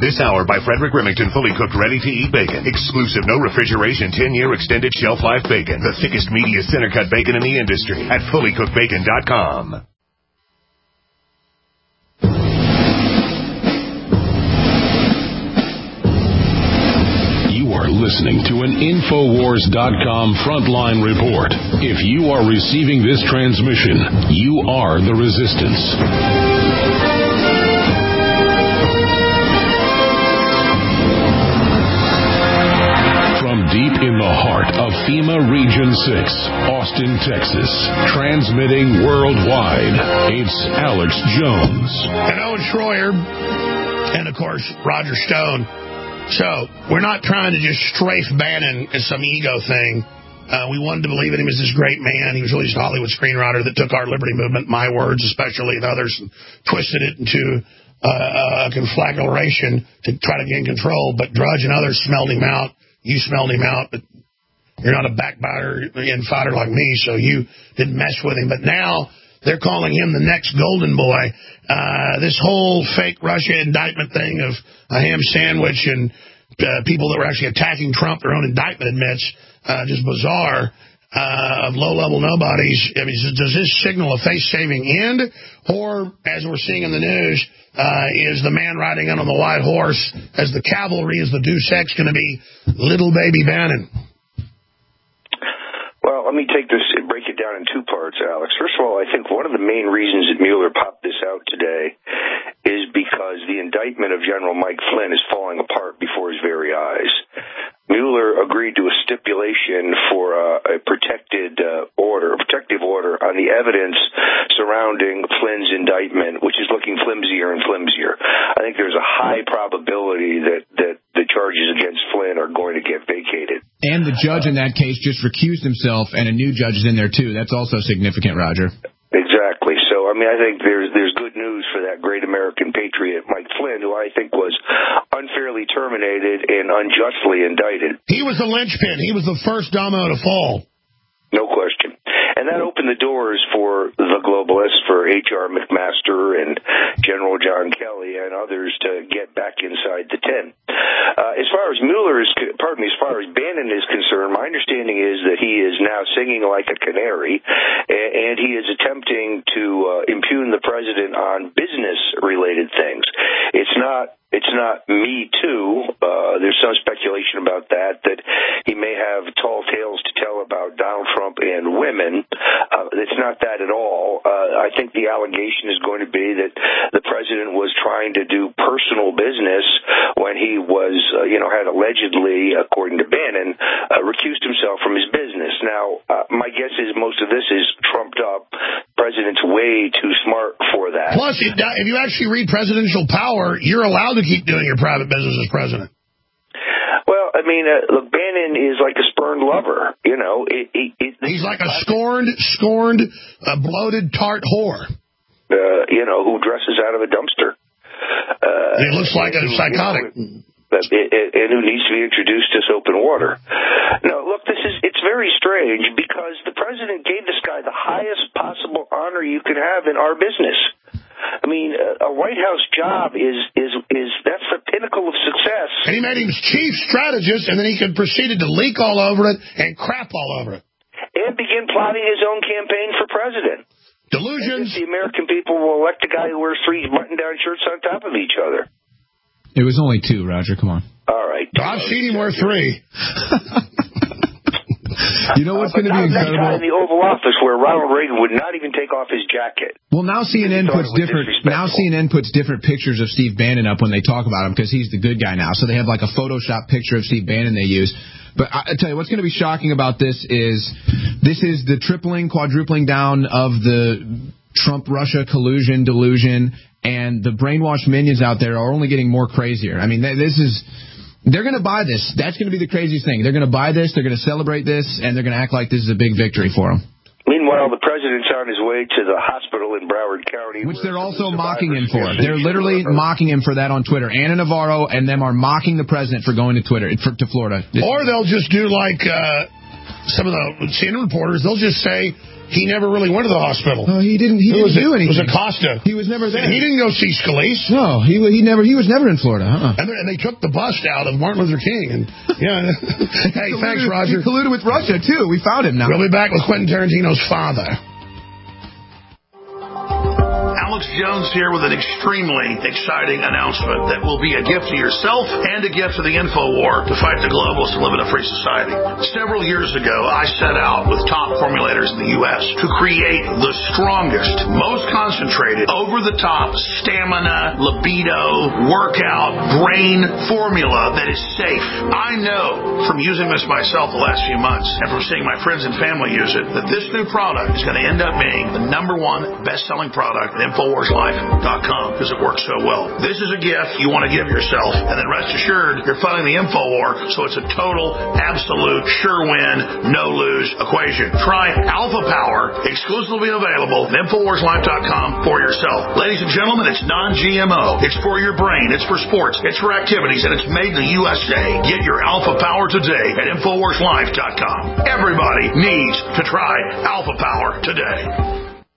This hour by Frederick Remington, fully cooked, ready-to-eat bacon. Exclusive, no refrigeration, 10-year extended shelf life bacon. The thickest, meatiest, center-cut bacon in the industry at fullycookedbacon.com. You are listening to an Infowars.com frontline report. If you are receiving this transmission, you are the resistance. From deep in the heart of FEMA Region 6, Austin, Texas, transmitting worldwide, it's Alex Jones. And Owen Schroyer, and of course, Roger Stone. So, we're not trying to just strafe Bannon as some ego thing. We wanted to believe in him as this great man. He was really just a Hollywood screenwriter that took our liberty movement, my words especially, and others, and twisted it into a conflagration to try to gain control. But Drudge and others smelled him out. You smelled him out, but you're not a backbiter and fighter like me, so you didn't mess with him. But now they're calling him the next golden boy. This whole fake Russia indictment thing of a ham sandwich and people that were actually attacking Trump, their own indictment admits, just bizarre, of low-level nobodies. I mean, does this signal a face-saving end? Or, as we're seeing in the news, is the man riding in on the white horse as the cavalry, as the Deus Ex, going to be little baby Bannon? Well, let me break it down in two parts, Alex. First of all, I think one of the main reasons that Mueller popped this out today is because the indictment of General Mike Flynn is falling apart before his very eyes. Mueller agreed to a stipulation for a protective order on the evidence surrounding Flynn's indictment, which is looking flimsier and flimsier. I think there's a high probability that the charges against Flynn are going to get vacated. And the judge in that case just recused himself, and a new judge is in there, too. That's also significant, Roger. Exactly. So, I mean, I think there's good news for that great American patriot, Mike Flynn, who I think was unfairly terminated and unjustly indicted. He was the linchpin. He was the first domino to fall. No question. And that opened the doors for the globalists, for H.R. McMaster and General John Kelly and others to get back inside the tent. As far as Bannon is concerned, my understanding is that he is now singing like a canary, and he is attempting to impugn the president on business-related things. It's not Me Too. There's some speculation about that he may have tall tales to tell about Donald Trump and women. It's not that at all. I think the allegation is going to be that the president was trying to do personal business when he was, had allegedly, according to Bannon, recused himself from his business. Now, my guess is most of this is trumped up. The president's way too smart for that. Plus, if you actually read presidential power, you're allowed to keep doing your private business as president. Well, I mean, look, Bannon is like a spurned lover. He's like a scorned, bloated, tart whore. Who dresses out of a dumpster. He looks like a psychotic. And who needs to be introduced to soap and water. Now, look, it's very strange because the president gave this guy the highest possible honor you could have in our business. I mean, a White House job is that's the pinnacle of success. And he made him chief strategist, and then he proceeded to leak all over it and crap all over it. And begin plotting his own campaign for president. Delusions. The American people will elect a guy who wears 3 button-down shirts on top of each other. It was only 2, Roger. Come on. All right. I've seen him wear 3. You know what's going to be incredible? That guy in the Oval Office where Ronald Reagan would not even take off his jacket. Well, now CNN puts different pictures of Steve Bannon up when they talk about him because he's the good guy now. So they have like a Photoshop picture of Steve Bannon they use. But I tell you, what's going to be shocking about this is the tripling, quadrupling down of the Trump-Russia collusion, delusion, and the brainwashed minions out there are only getting more crazier. I mean, they're going to buy this. That's going to be the craziest thing. They're going to buy this, they're going to celebrate this, and they're going to act like this is a big victory for them. Meanwhile, the president's on his way to the hospital in Broward County. Which they're also mocking him for. They're literally mocking him for that on Twitter. Anna Navarro and them are mocking the president for going to Florida. Or they'll just do like some of the CNN reporters. They'll just say he never really went to the hospital. No, he didn't do anything. It was Acosta. He was never there. He didn't go see Scalise. No, he was never in Florida. And they took the bust out of Martin Luther King. And hey, thanks, Roger. He colluded with Russia, too. We found him now. We'll be back with Quentin Tarantino's father. Alex Jones here with an extremely exciting announcement that will be a gift to yourself and a gift to the InfoWar to fight the globalists and live in a free society. Several years ago, I set out with top formulators in the U.S. to create the strongest, most concentrated, over-the-top stamina, libido, workout, brain formula that is safe. I know from using this myself the last few months and from seeing my friends and family use it that this new product is going to end up being the #1 best-selling product at InfoWarsLife.com because it works so well. This is a gift you want to give yourself, and then rest assured you're funding the InfoWar, so it's a total, absolute, sure win, no lose equation. Try Alpha Power, exclusively available at InfoWarsLife.com for yourself. Ladies and gentlemen, it's non-GMO. It's for your brain. It's for sports. It's for activities, and it's made in the USA. Get your Alpha Power today at InfoWarsLife.com. Everybody needs to try Alpha Power today.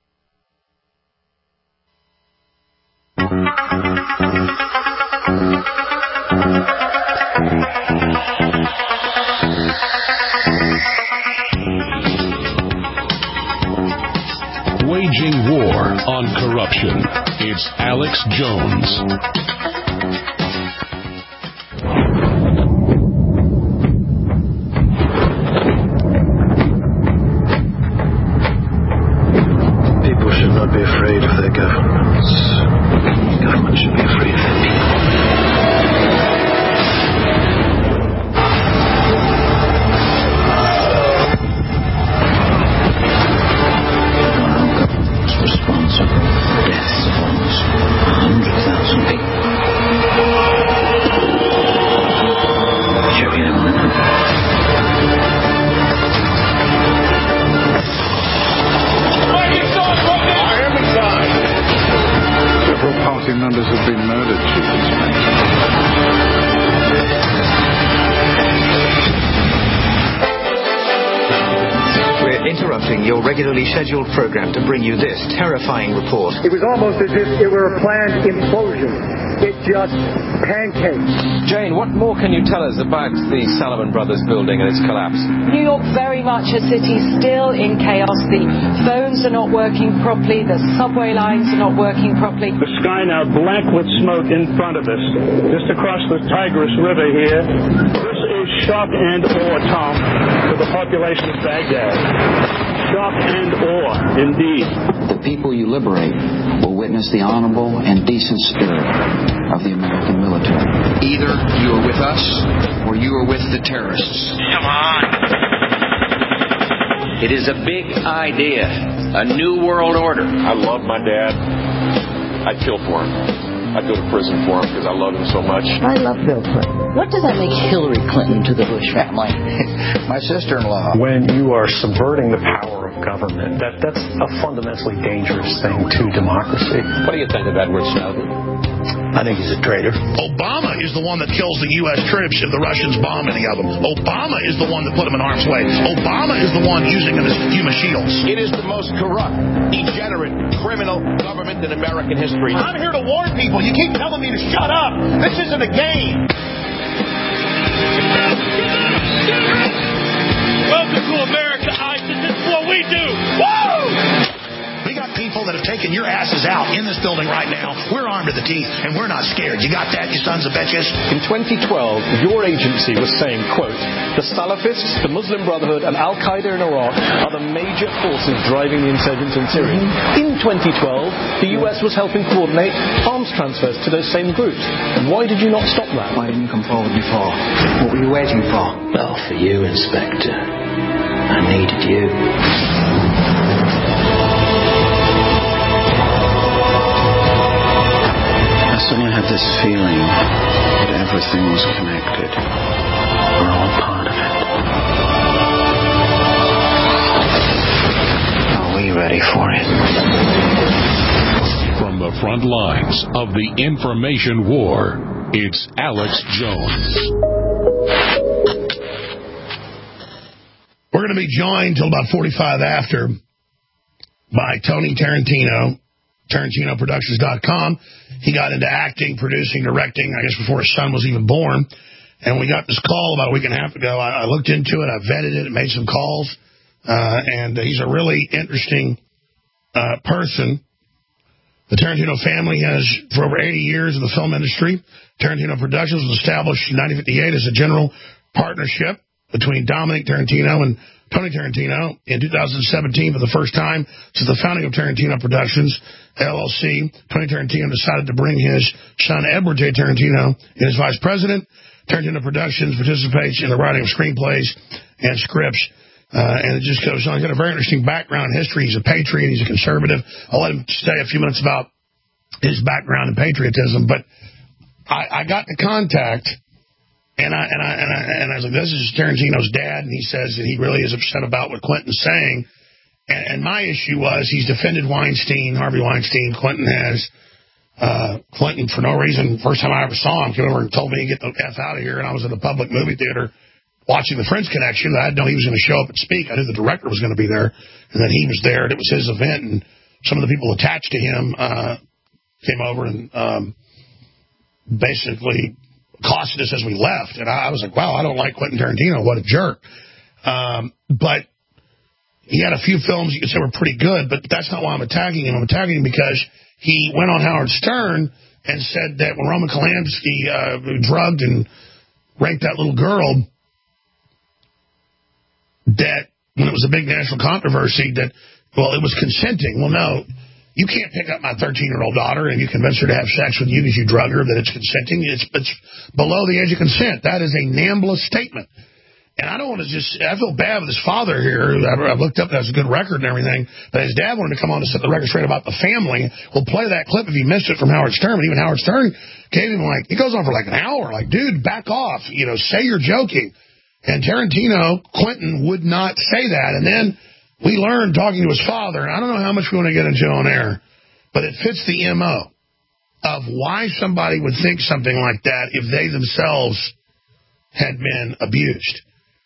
Waging war on corruption. It's Alex Jones. People should not be afraid of their governments. Government should be afraid of their people. Responsible for the deaths of almost 100,000 people. Should we have one? Several party members have been murdered, Chief Inspector. We're interrupting your regularly scheduled program to bring you this terrifying report. It was almost as if it were a planned implosion. It just pancaked. Jane, what more can you tell us about the Salomon Brothers building and its collapse? New York very much a city still in chaos. The phones are not working properly. The subway lines are not working properly. The sky now black with smoke in front of us. Just across the Tigris River here. This is shock and awe, Tom, to the population of Baghdad. Shock and awe, indeed. The people you liberate will witness the honorable and decent spirit of the American military. Either you are with us or you are with the terrorists. Come on. It is a big idea, a new world order. I love my dad. I'd kill for him. I'd go to prison for him because I love him so much. I love Bill Clinton. What does that make Hillary Clinton to the Bush family? My sister-in-law. When you are subverting the power of government, that's a fundamentally dangerous thing to democracy. What do you think of Edward Snowden? I think he's a traitor. Obama is the one that kills the U.S. troops if the Russians bomb any of them. Obama is the one that put them in harm's way. Obama is the one using them as human shields. It is the most corrupt, degenerate, criminal government in American history. I'm here to warn people. You keep telling me to shut up. This isn't a game. Welcome to America, ISIS. This is what we do. Woo! We got people that have taken your asses out in this building right now. We're armed to the teeth, and we're not scared. You got that, you sons of bitches? In 2012, your agency was saying, quote, the Salafists, the Muslim Brotherhood, and Al-Qaeda in Iraq are the major forces driving the insurgents in Syria. In 2012, the US was helping coordinate arms transfers to those same groups. Why did you not stop that? Why didn't you come forward before? What were you waiting for? Well, for you, Inspector. I needed you. I suddenly had this feeling that everything was connected. We're all part of it. Are we ready for it? From the front lines of the information war, it's Alex Jones. We're going to be joined till about 45 after by Tony Tarantino, TarantinoProductions.com. He got into acting, producing, directing, I guess before his son was even born. And we got this call about a week and a half ago. I looked into it, I vetted it, made some calls. And he's a really interesting person. The Tarantino family has, for over 80 years in the film industry, Tarantino Productions was established in 1958 as a general partnership between Dominic Tarantino and Tony Tarantino. In 2017, for the first time since the founding of Tarantino Productions, LLC, Tony Tarantino decided to bring his son Edward J. Tarantino in as vice president. Tarantino Productions participates in the writing of screenplays and scripts. And it just goes on. He's got a very interesting background and history. He's a patriot. He's a conservative. I'll let him say a few minutes about his background and patriotism. But I got the contact, and I was like, this is Tarantino's dad, and he says that he really is upset about what Quentin's saying. And my issue was he's defended Weinstein, Harvey Weinstein. Quentin has. Clinton, for no reason, first time I ever saw him, came over and told me to get the F out of here, and I was at a public movie theater watching The French Connection. I didn't know he was going to show up and speak. I knew the director was going to be there, and that he was there, and it was his event, and some of the people attached to him came over and basically accosted us as we left, and I was like, wow, I don't like Quentin Tarantino. What a jerk. But he had a few films you could say were pretty good, but that's not why I'm attacking him. I'm attacking him because he went on Howard Stern and said that when Roman Polanski drugged and raped that little girl, that when it was a big national controversy, that, well, it was consenting. Well, no, you can't pick up my 13-year-old daughter and you convince her to have sex with you because you drug her, that it's consenting. It's below the age of consent. That is a NAMBLA statement. And I don't want to I feel bad with his father here. I've looked up, that has a good record and everything. But his dad wanted to come on to set the record straight about the family. We'll play that clip if you missed it from Howard Stern. But even Howard Stern gave him it goes on for like an hour. Like, dude, back off. Say you're joking. And Tarantino, Quentin, would not say that. And then we learned talking to his father, and I don't know how much we want to get into on air, but it fits the MO of why somebody would think something like that if they themselves had been abused.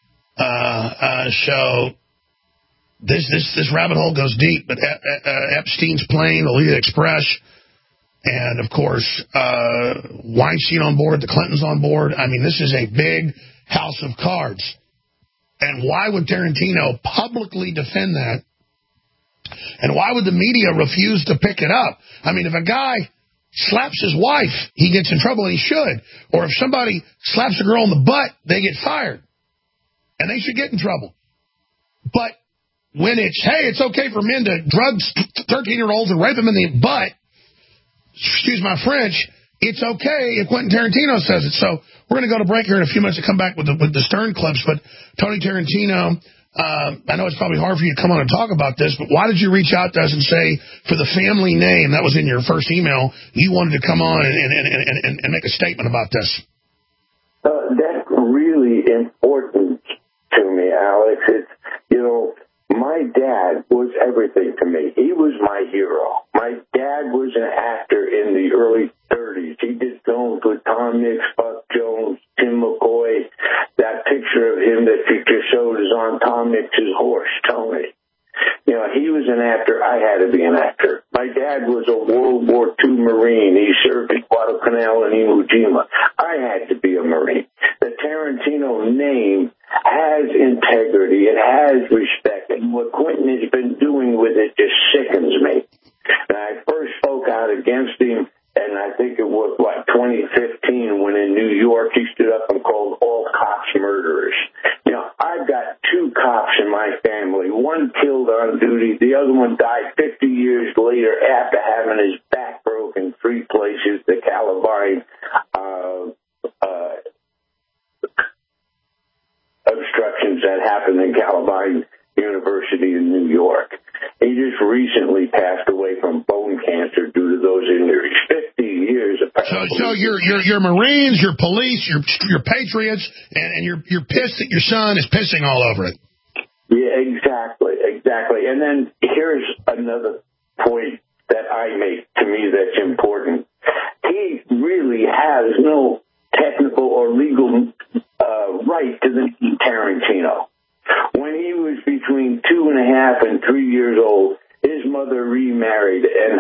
So this rabbit hole goes deep, but Epstein's plane, the Lolita Express, and of course Weinstein on board, the Clintons on board. I mean, this is a big house of cards. And why would Tarantino publicly defend that? And why would the media refuse to pick it up? I mean, if a guy slaps his wife, he gets in trouble, and he should. Or if somebody slaps a girl in the butt, they get fired. And they should get in trouble. But when it's, hey, it's okay for men to drug 13-year-olds and rape them in the butt, excuse my French, it's okay if Quentin Tarantino says it. So we're going to go to break here in a few minutes to come back with the Stern clips. But Tony Tarantino, I know it's probably hard for you to come on and talk about this, but why did you reach out to us and say, for the family name, that was in your first email, you wanted to come on and make a statement about this? That's really important to me, Alex. It's, my dad was everything to me. He was my hero. My dad was an actor in the early 30s. He did films with Tom Mix, Buck Jones, Tim McCoy. That picture of him that you just showed is on Tom Mix's horse, Tony. He was an actor. I had to be an actor. My dad was a World War II Marine. He served at Guadalcanal and Iwo Jima. I had to be a Marine. The Tarantino name has integrity. It has respect. And what Quentin has been doing with it just sickens me. And I first spoke out against him, and I think it was, 2015, when in New York he stood up and called all cops murderers. I've got two cops in my family. One killed on duty. The other one died 50 years later after having his back broken 3 places, the Columbine obstructions that happened in Columbine University in New York. He just recently passed away from bone cancer due to those injuries. 50 years. So you're Marines, you're police, you're patriots, and you're pissed that your son is pissing all over it. Yeah, exactly. And then here's another point that I make to me that's important. He really has no technical or legal right to the name Tarantino. When he was between 2.5 and 3 years old, his mother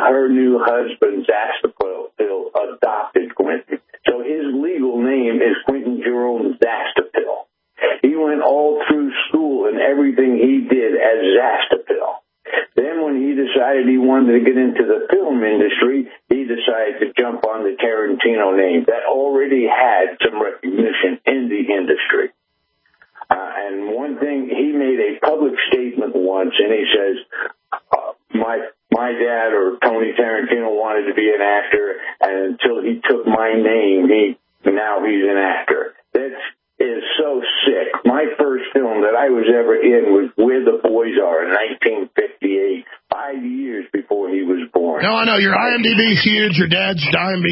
her new husband, Zastapil, adopted Quentin. So his legal name is Quentin Jerome Zastapil. He went all through school and everything he did as Zastapil. Then when he decided he wanted to get into the film industry, he decided to jump on the Tarantino name that already had some recognition in the industry. And one thing, he made a public statement once, and he says, my dad or Tony Tarantino wanted to be an actor, and until he took my name, now he's an actor. That is so sick. My first film that I was ever in was Where the Boys Are in 1958, 5 years before he was born. No, I know. Your IMDb is huge. Your dad's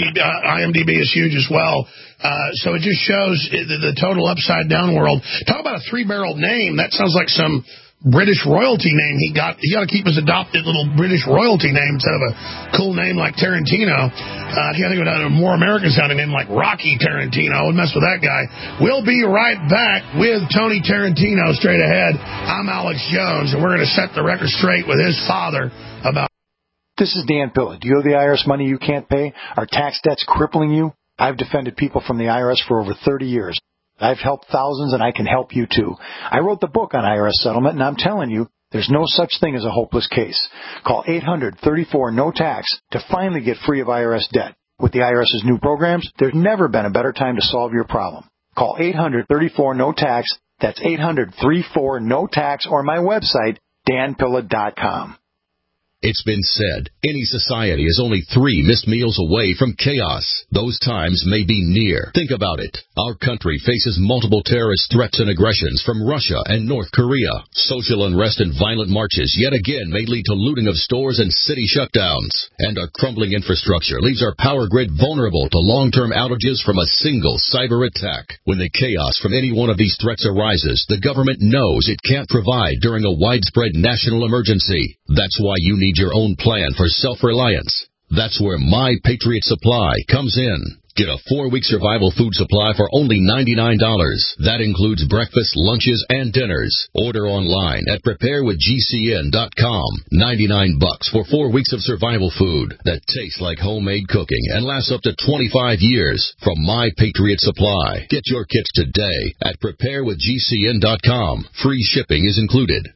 IMDb is huge as well. So it just shows the total upside-down world. Talk about a three-barreled name. That sounds like some British royalty name he got. He got to keep his adopted little British royalty name instead of a cool name like Tarantino. I can't think of a more American-sounding name like Rocky Tarantino. I would mess with that guy. We'll be right back with Tony Tarantino straight ahead. I'm Alex Jones, and we're going to set the record straight with his father about... This is Dan Pilla. Do you owe the IRS money you can't pay? Are tax debts crippling you? I've defended people from the IRS for over 30 years. I've helped thousands, and I can help you, too. I wrote the book on IRS settlement, and I'm telling you, there's no such thing as a hopeless case. Call 800-34-NO-TAX to finally get free of IRS debt. With the IRS's new programs, there's never been a better time to solve your problem. Call 800-34-NO-TAX. That's 800-34-NO-TAX, or my website, danpilla.com. It's been said, any society is only 3 missed meals away from chaos. Those times may be near. Think about it. Our country faces multiple terrorist threats and aggressions from Russia and North Korea. Social unrest and violent marches yet again may lead to looting of stores and city shutdowns. And our crumbling infrastructure leaves our power grid vulnerable to long-term outages from a single cyber attack. When the chaos from any one of these threats arises, the government knows it can't provide during a widespread national emergency. That's why you need your own plan for self-reliance. That's where My Patriot Supply comes in. Get a 4-week survival food supply for only $99. That includes breakfast, lunches, and dinners. Order online at preparewithgcn.com. $99 for 4 weeks of survival food that tastes like homemade cooking and lasts up to 25 years from My Patriot Supply. Get your kits today at preparewithgcn.com. Free shipping is included.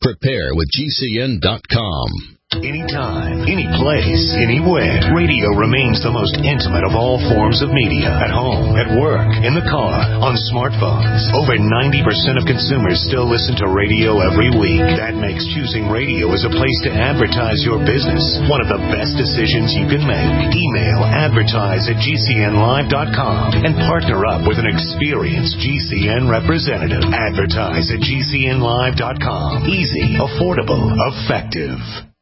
Preparewithgcn.com. Anytime, any place, anywhere, radio remains the most intimate of all forms of media. At home, at work, in the car, on smartphones. Over 90% of consumers still listen to radio every week. That makes choosing radio as a place to advertise your business one of the best decisions you can make. Email advertise@gcnlive.com and partner up with an experienced GCN representative. Advertise@gcnlive.com. Easy, affordable, effective.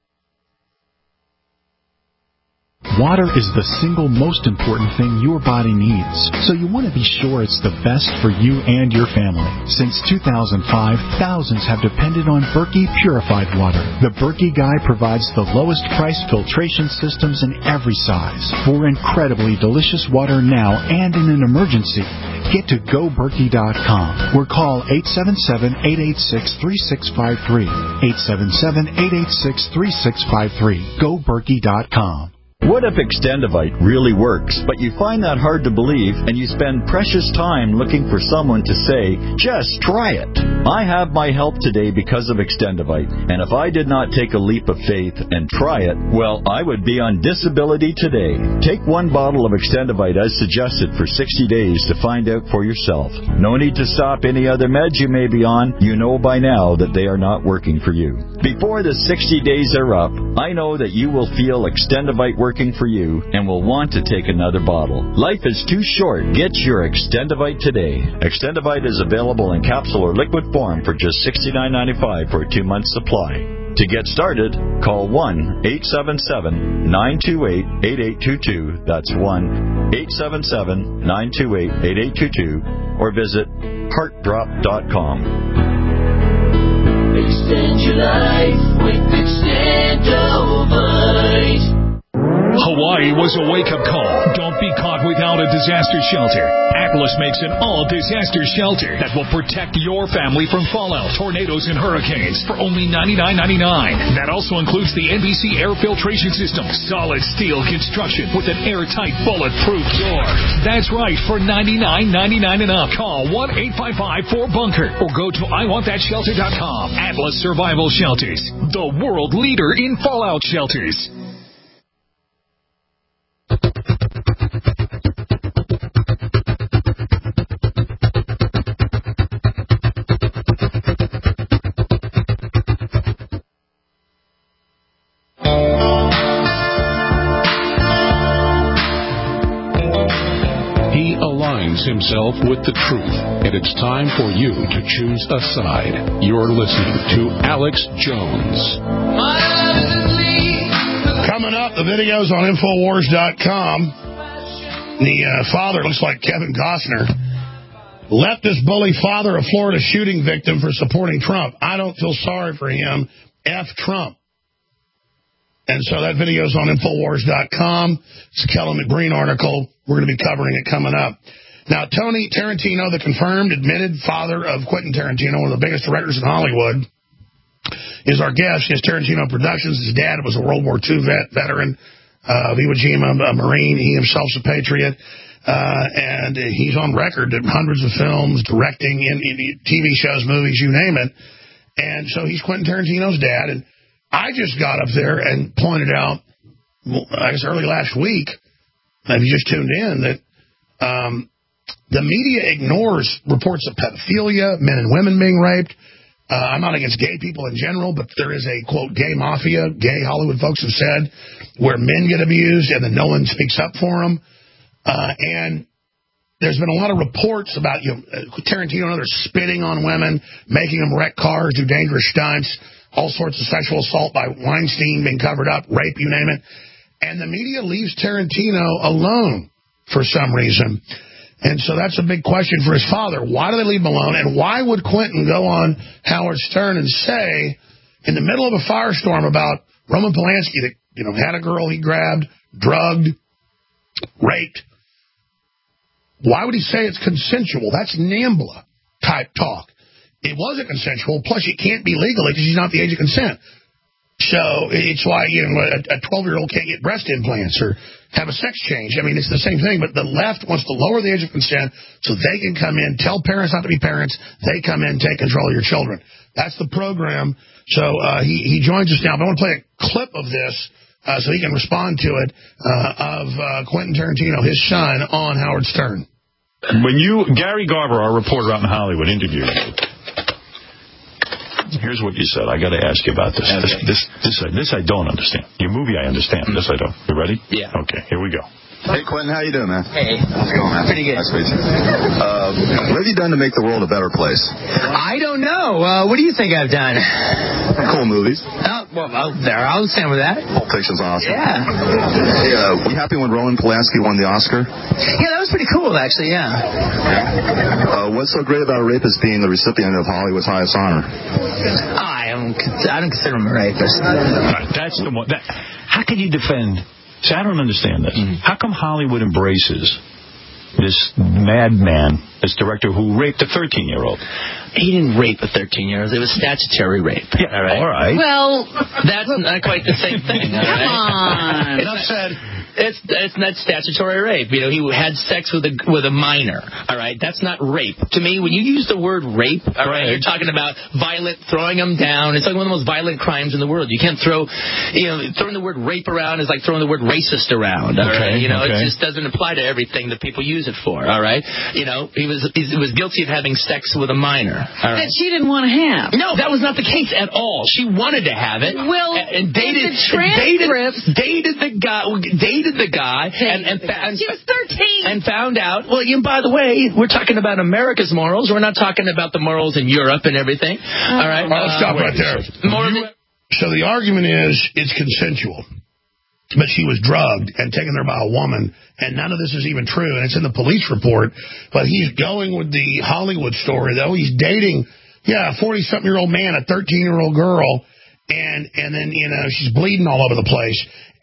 Water is the single most important thing your body needs, so you want to be sure it's the best for you and your family. Since 2005, thousands have depended on Berkey Purified Water. The Berkey Guy provides the lowest price filtration systems in every size for incredibly delicious water now and in an emergency. Get to GoBerkey.com or call 877-886-3653. 877-886-3653. GoBerkey.com. What if Extendivite really works, but you find that hard to believe and you spend precious time looking for someone to say, just try it? I have my help today because of Extendivite, and if I did not take a leap of faith and try it, well, I would be on disability today. Take 1 bottle of Extendivite as suggested for 60 days to find out for yourself. No need to stop any other meds you may be on. You know by now that they are not working for you. Before the 60 days are up, I know that you will feel Extendivite working for you and will want to take another bottle. Life is too short. Get your Extendivite today. Extendivite is available in capsule or liquid form for just $69.95 for a 2-month supply. To get started, call 1-877-928-8822. That's 1-877-928-8822 or visit heartdrop.com. Extend your life with Extendovite. Hawaii was a wake-up call. Don't be caught without a disaster shelter. Atlas makes an all-disaster shelter that will protect your family from fallout, tornadoes, and hurricanes for only $99.99. That also includes the NBC air filtration system, solid steel construction with an airtight, bulletproof door. That's right, for $99.99 and up. Call 1-855-4BUNKER or go to IWantThatShelter.com. Atlas Survival Shelters, the world leader in fallout shelters. He aligns himself with the truth, and it's time for you to choose a side. You're listening to Alex Jones. Coming up, the videos on Infowars.com. The father looks like Kevin Costner. Leftist bully father of Florida shooting victim for supporting Trump. I don't feel sorry for him. F Trump. And so that video's on Infowars.com. It's a Kelly McBreen article. We're going to be covering it coming up. Now, Tony Tarantino, the confirmed, admitted father of Quentin Tarantino, one of the biggest directors in Hollywood, is our guest. He has Tarantino Productions. His dad was a World War II veteran of Iwo Jima, a Marine. He himself's a patriot. And he's on record in hundreds of films, directing in TV shows, movies, you name it. And so he's Quentin Tarantino's dad. And I just got up there and pointed out, I guess early last week, if you just tuned in, that the media ignores reports of pedophilia, men and women being raped. I'm not against gay people in general, but there is a, quote, gay mafia, gay Hollywood folks have said, where men get abused and then no one speaks up for them. And there's been a lot of reports about Tarantino and others spitting on women, making them wreck cars, do dangerous stunts, all sorts of sexual assault by Weinstein being covered up, rape, you name it. And the media leaves Tarantino alone for some reason. And so that's a big question for his father. Why do they leave him alone? And why would Quentin go on Howard Stern and say, in the middle of a firestorm about Roman Polanski that had a girl he grabbed, drugged, raped, why would he say it's consensual? That's NAMBLA type talk. It wasn't consensual, plus it can't be legally because he's not the age of consent. So it's why a 12-year-old can't get breast implants or have a sex change. I mean, it's the same thing, but the left wants to lower the age of consent so they can come in, tell parents not to be parents, they come in, take control of your children. That's the program. So he joins us now, but I want to play a clip of this so he can respond to it of Quentin Tarantino, his son, on Howard Stern. When Gary Garver, our reporter out in Hollywood, interviewed you, here's what you said. I got to ask you about this. This I don't understand. Your movie I understand. This I don't. You ready? Yeah. Okay, here we go. Hey, Quentin, how you doing, man? Hey. How's it going, man? Pretty good. Nice to meet you. What have you done to make the world a better place? I don't know. What do you think I've done? Cool movies. There, I'll stand with that. Pulp Fiction's awesome. Yeah. Hey, were you happy when Roman Polanski won the Oscar? Yeah, that was pretty cool, actually, yeah. What's so great about a rapist being the recipient of Hollywood's highest honor? I don't consider him a rapist. Right, that's the one. How can you defend... See, I don't understand this. How come Hollywood embraces this madman, this director who raped a 13-year-old? He didn't rape a 13-year-old. It was statutory rape. Yeah, all right. Well, that's not quite the same thing. Come on. Enough said. It's not statutory rape. He had sex with a minor. All right, that's not rape. To me, when you use the word rape, all right, you're talking about throwing them down. It's like one of the most violent crimes in the world. You can't throwing the word rape around is like throwing the word racist around. All right, it just doesn't apply to everything that people use it for. All right, he was guilty of having sex with a minor. All right. That she didn't want to have. No, that was not the case at all. She wanted to have it. Well, and dated the guy, and she was 13, and found out. Well, by the way, we're talking about America's morals. We're not talking about the morals in Europe and everything. All right, let's stop right there. So the argument is it's consensual, but she was drugged and taken there by a woman, and none of this is even true, and it's in the police report. But he's going with the Hollywood story, though. He's dating, a 40-something-year-old man, a 13-year-old girl, and then she's bleeding all over the place. And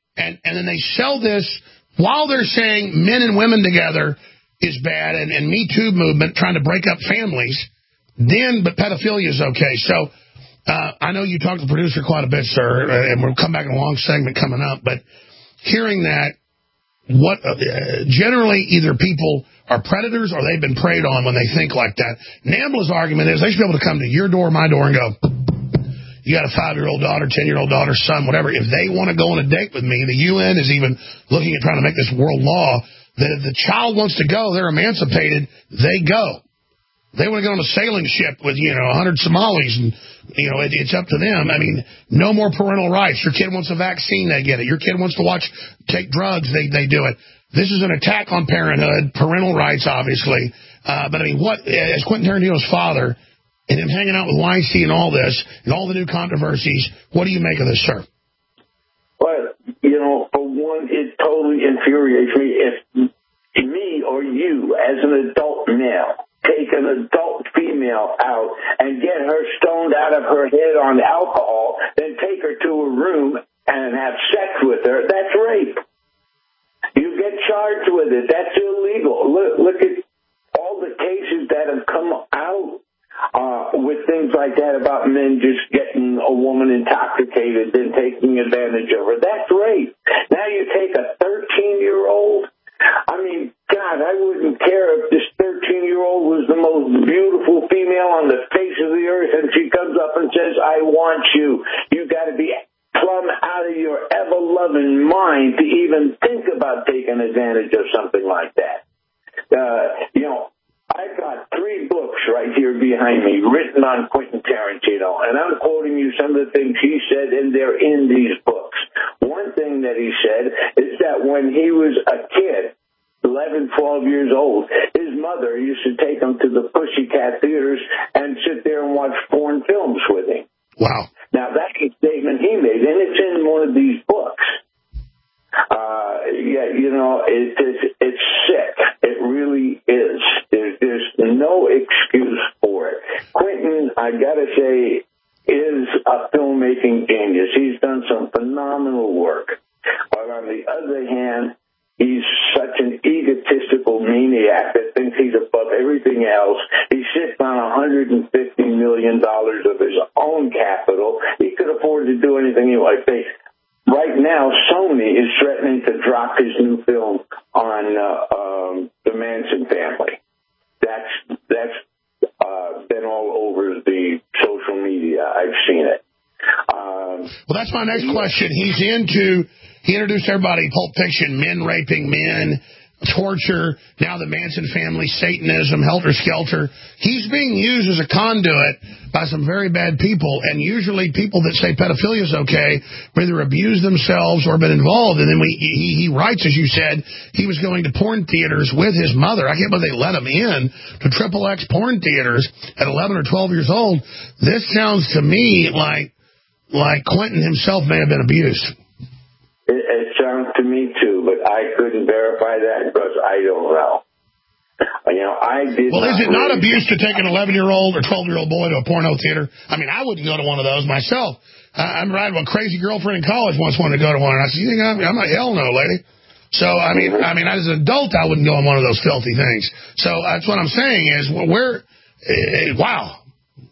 And then they sell this while they're saying men and women together is bad, and Me Too movement trying to break up families. But pedophilia is okay. So I know you talked to the producer quite a bit, sir, and we'll come back in a long segment coming up. But hearing that, what generally either people are predators or they've been preyed on when they think like that. Nambla's argument is they should be able to come to your door, my door, and go, you got a 5-year-old daughter, 10-year-old daughter, son, whatever. If they want to go on a date with me, the UN is even looking at trying to make this world law that if the child wants to go, they're emancipated, they go. They want to get on a sailing ship with, 100 Somalis, and, it's up to them. I mean, no more parental rights. Your kid wants a vaccine, they get it. Your kid wants to take drugs, they do it. This is an attack on parenthood, parental rights, obviously. But, I mean, as Quentin Tarantino's father, and him hanging out with Weinstein and all this, and all the new controversies, what do you make of this, sir? Well, for one, it totally infuriates me if me or you, as an adult male, take an adult female out and get her stoned out of her head on alcohol, then take her to a room and have sex with her. That's rape. You get charged with it. That's illegal. Look at all the cases that have come out with things like that about men just getting a woman intoxicated and taking advantage of her. That's rape. Now you take a 13-year-old. I mean, God, I wouldn't care if this 13-year-old was the most beautiful female on the face of the earth and she comes up and says, I want you. You got to be plumb out of your ever-loving mind to even think about taking advantage of something like that. I've got 3 books right here behind me written on Quentin Tarantino, and I'm quoting you some of the things he said, and they're in these books. One thing that he said is that when he was a kid, 11, 12 years old, his mother used to take him to the Pussycat theaters and sit there and watch porn films with him. Wow. Now, that's a statement he made, and it's in one of these books. It's sick. It really is. There's no excuse for it. Quentin, I gotta say, is a filmmaking genius. He's done some phenomenal work. But on the other hand, he's such an egotistical maniac that thinks he's above everything else. He sits on $150 million of his own capital. He could afford to do anything he likes. Right now, Sony is threatening to drop his new film on the Manson family. That's been all over the social media. I've seen it. Well, that's my next question. He introduced everybody Pulp Fiction, men raping men, torture, now the Manson family, Satanism, Helter Skelter. He's being used as a conduit by some very bad people, and usually people that say pedophilia is okay either abuse themselves or been involved. And then he writes, as you said, he was going to porn theaters with his mother. I can't believe they let him in to XXX porn theaters at 11 or 12 years old. This sounds to me like Quentin himself may have been abused. It sounds to me too, but I couldn't verify that because I don't know. Well, is it not abuse to take an 11-year-old or 12-year-old boy to a porno theater? I mean, I wouldn't go to one of those myself. I'm riding with a crazy girlfriend in college once wanted to go to one, and I said, you think I'm a hell no, lady. So, I mean, as an adult, I wouldn't go on one of those filthy things. So that's what I'm saying is, wow.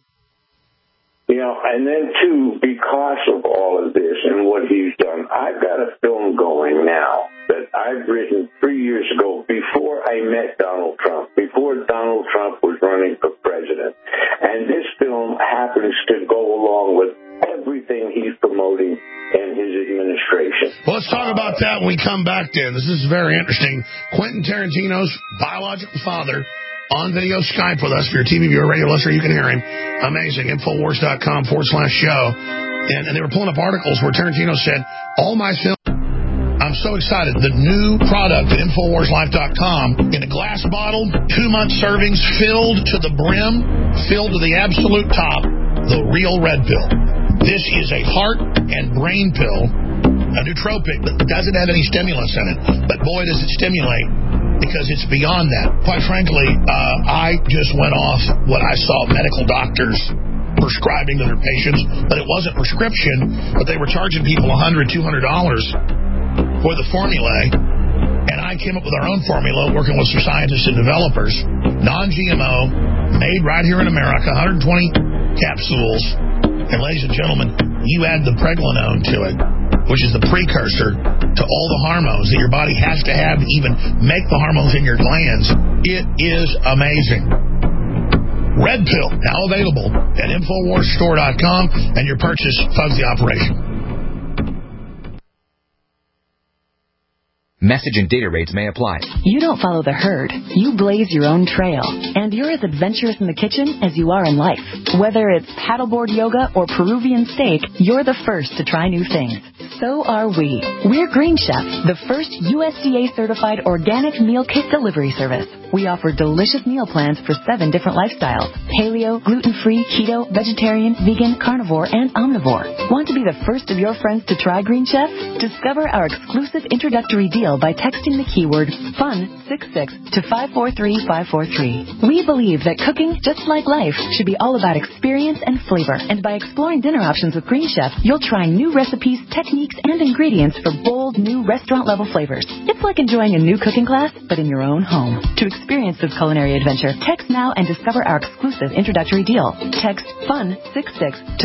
And then, too, because of all of this and what he's done, I've got a film going now that I've written 3 years ago before I met Donald Trump, before Donald Trump was running for president. And this film happens to go along with everything he's promoting in his administration. Well, let's talk about that when we come back, Dan. This is very interesting. Quentin Tarantino's biological father on video Skype with us. For your TV viewer, radio listener, you can hear him. Amazing. Infowars.com/show. And they were pulling up articles where Tarantino said, all my films, I'm so excited. The new product at InfoWarsLife.com in a glass bottle, 2-month servings, filled to the brim, filled to the absolute top, the real red pill. This is a heart and brain pill, a nootropic that doesn't have any stimulants in it. But boy, does it stimulate, because it's beyond that. Quite frankly, I just went off what I saw medical doctors prescribing to their patients, but it wasn't prescription, but they were charging people $100, $200 for the formulae, and I came up with our own formula working with some scientists and developers. Non-GMO, made right here in America, 120 capsules. And ladies and gentlemen, you add the pregnenolone to it, which is the precursor to all the hormones that your body has to have to even make the hormones in your glands. It is amazing. Red Pill, now available at InfoWarsStore.com, and your purchase funds the operation. Message and data rates may apply. You don't follow the herd. You blaze your own trail. And you're as adventurous in the kitchen as you are in life. Whether it's paddleboard yoga or Peruvian steak, you're the first to try new things. So are we. We're Green Chef, the first USDA-certified organic meal kit delivery service. We offer delicious meal plans for 7 different lifestyles: paleo, gluten-free, keto, vegetarian, vegan, carnivore, and omnivore. Want to be the first of your friends to try Green Chef? Discover our exclusive introductory deal by texting the keyword FUN66 to 543543. We believe that cooking, just like life, should be all about experience and flavor. And by exploring dinner options with Green Chef, you'll try new recipes, techniques, and ingredients for bold, new restaurant-level flavors. It's like enjoying a new cooking class, but in your own home. To experience this culinary adventure, text now and discover our exclusive introductory deal. Text FUN66 to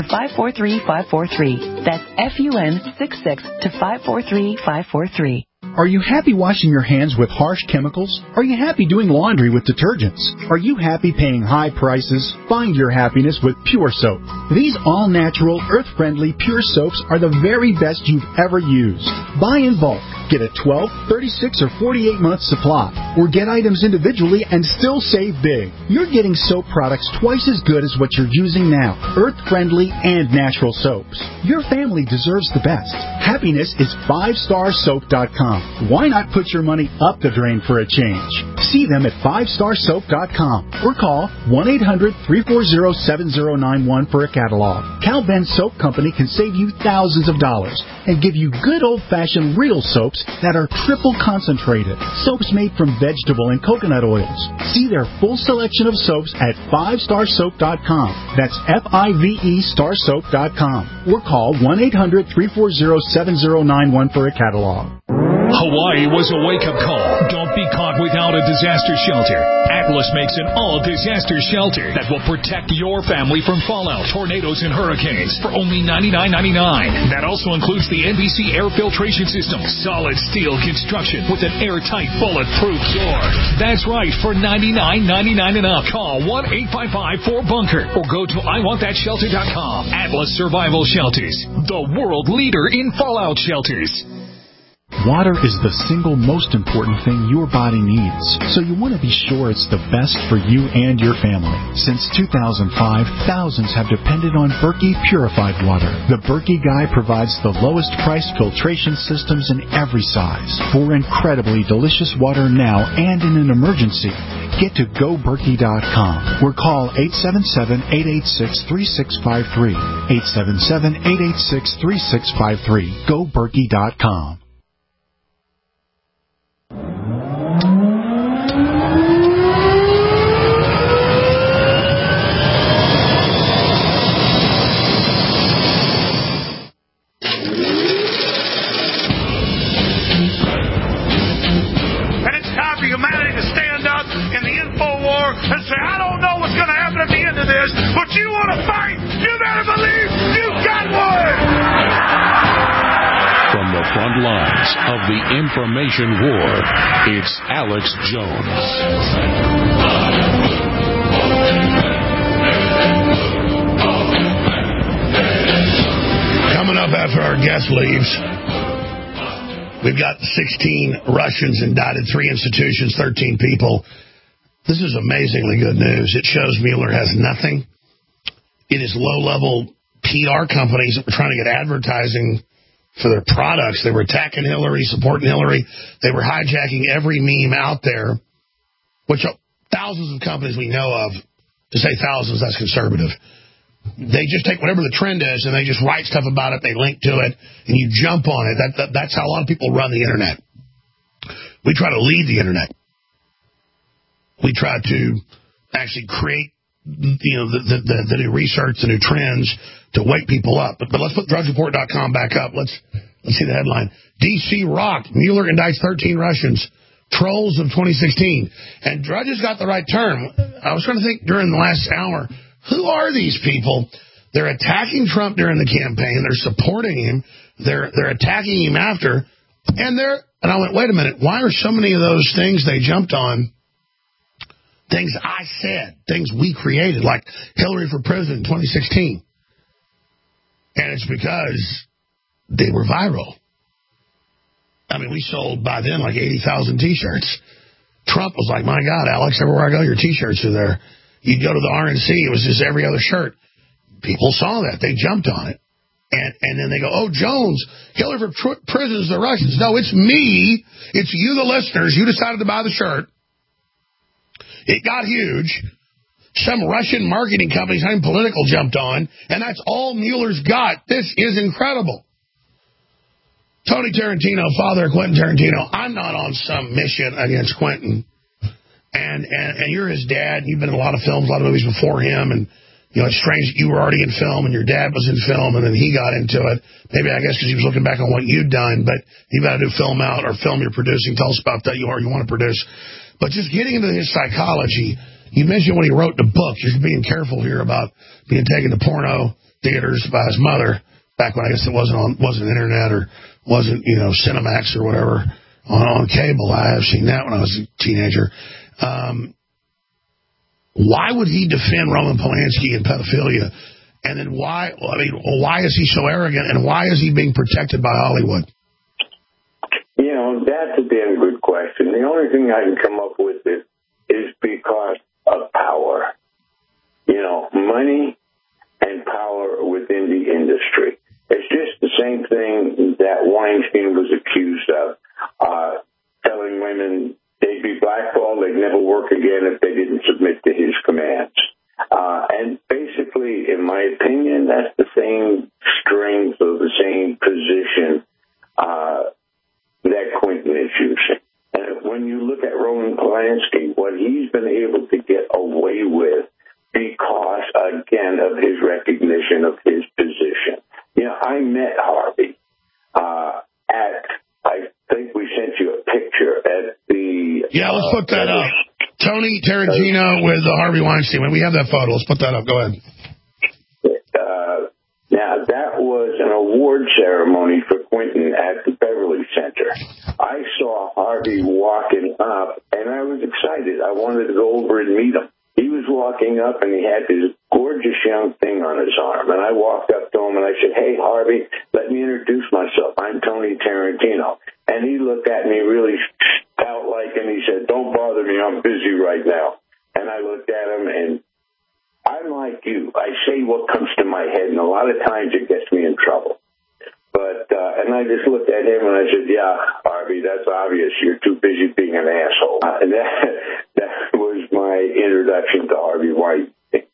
543543. That's FUN66 to 543543. Are you happy washing your hands with harsh chemicals? Are you happy doing laundry with detergents? Are you happy paying high prices? Find your happiness with Pure Soap. These all-natural, earth-friendly Pure Soaps are the very best you've ever used. Buy in bulk. Get a 12, 36, or 48-month supply. Or get items individually and still save big. You're getting soap products twice as good as what you're using now. Earth-friendly and natural soaps. Your family deserves the best. Happiness is 5starsoap.com. Why not put your money up the drain for a change? See them at 5starsoap.com or call 1-800-340-7091 for a catalog. Cal Ben Soap Company can save you thousands of dollars and give you good old-fashioned real soaps that are triple concentrated. Soaps made from vegetable and coconut oils. See their full selection of soaps at 5starsoap.com. That's F-I-V-E starsoap.com. Or call 1-800-340-7091 for a catalog. Hawaii was a wake-up call. Don't be caught without a disaster shelter. Atlas makes an all-disaster shelter that will protect your family from fallout, tornadoes, and hurricanes for only $99.99. That also includes the NBC air filtration system, solid steel construction with an airtight, bulletproof door. That's right, for $99.99 and up. Call 1-855-4BUNKER or go to IWantThatShelter.com. Atlas Survival Shelters, the world leader in fallout shelters. Water is the single most important thing your body needs, so you want to be sure it's the best for you and your family. Since 2005, thousands have depended on Berkey purified water. The Berkey Guy provides the lowest price filtration systems in every size for incredibly delicious water now and in an emergency. Get to GoBerkey.com or call 877-886-3653. 877-886-3653. GoBerkey.com. And say, I don't know what's going to happen at the end of this, but you want to fight, you better believe you got one! From the front lines of the information war, it's Alex Jones. Coming up after our guest leaves, we've got 16 Russians indicted, 3 institutions, 13 people. This is amazingly good news. It shows Mueller has nothing. It is low-level PR companies that were trying to get advertising for their products. They were attacking Hillary, supporting Hillary. They were hijacking every meme out there, which thousands of companies we know of, to say thousands, that's conservative. They just take whatever the trend is and they just write stuff about it, they link to it, and you jump on it. That's how a lot of people run the Internet. We try to lead the Internet. We try to actually create, the new research, the new trends to wake people up. But let's put DrudgeReport.com back up. Let's Let's see the headline. D.C. rocked. Mueller indicts 13 Russians. Trolls of 2016. And Drudge has got the right term. I was trying to think during the last hour, who are these people? They're attacking Trump during the campaign. They're supporting him. They're attacking him after. And I went, wait a minute. Why are so many of those things they jumped on things I said, things we created, like Hillary for president in 2016? And it's because they were viral. I mean, we sold by then like 80,000 T-shirts. Trump was like, my God, Alex, everywhere I go, your T-shirts are there. You'd go to the RNC, it was just every other shirt. People saw that. They jumped on it. And then they go, oh, Jones, Hillary for prisons, the Russians. No, it's me. It's you, the listeners. You decided to buy the shirt. It got huge. Some Russian marketing company, something political, jumped on, and that's all Mueller's got. This is incredible. Tony Tarantino, father of Quentin Tarantino, I'm not on some mission against Quentin. And you're his dad. You've been in a lot of films, a lot of movies before him, and you know, it's strange that you were already in film and your dad was in film and then he got into it. Maybe, I guess, because he was looking back on what you'd done, but you've got to do film out or film you're producing. Tell us about that you want to produce. But just getting into his psychology, you mentioned when he wrote the book, you're being careful here about being taken to porno theaters by his mother back when I guess it wasn't internet or wasn't, you know, Cinemax or whatever on cable. I have seen that when I was a teenager. Why would he defend Roman Polanski and pedophilia? And then why is he so arrogant, and why is he being protected by Hollywood? You know, that's a damn good question. The only thing I can come up with is because of power. You know, money and power within the industry. It's just the same thing that Weinstein was accused of, telling women they'd be blackballed, they'd never work again if they didn't submit to his commands. And basically, in my opinion, that's the same strength or the same position that Quentin is using. And when you look at Roman Polanski, what he's been able to get away with because, again, of his recognition of his position. You know, I met Harvey I think we sent you a picture at the... Yeah, let's put that up. Tony Tarantino with Harvey Weinstein. When we have that photo, let's put that up. Go ahead. Now, that was an award ceremony for Quentin at the Beverly Center. I saw Harvey walking up, and I was excited. I wanted to go over and meet him. He was walking up, and he had this gorgeous young thing on his arm. And I walked up to him, and I said, hey, Harvey, let me introduce myself. I'm Tony Tarantino. And he looked at me really stout-like, and he said, don't bother me. I'm busy right now. And I looked at him, and I'm like you. I say what comes to my head, and a lot of times it gets me in trouble. But and I just looked at him, and I said, yeah, Harvey, that's obvious. You're too busy being an asshole. And that was my introduction to Harvey Weinstein.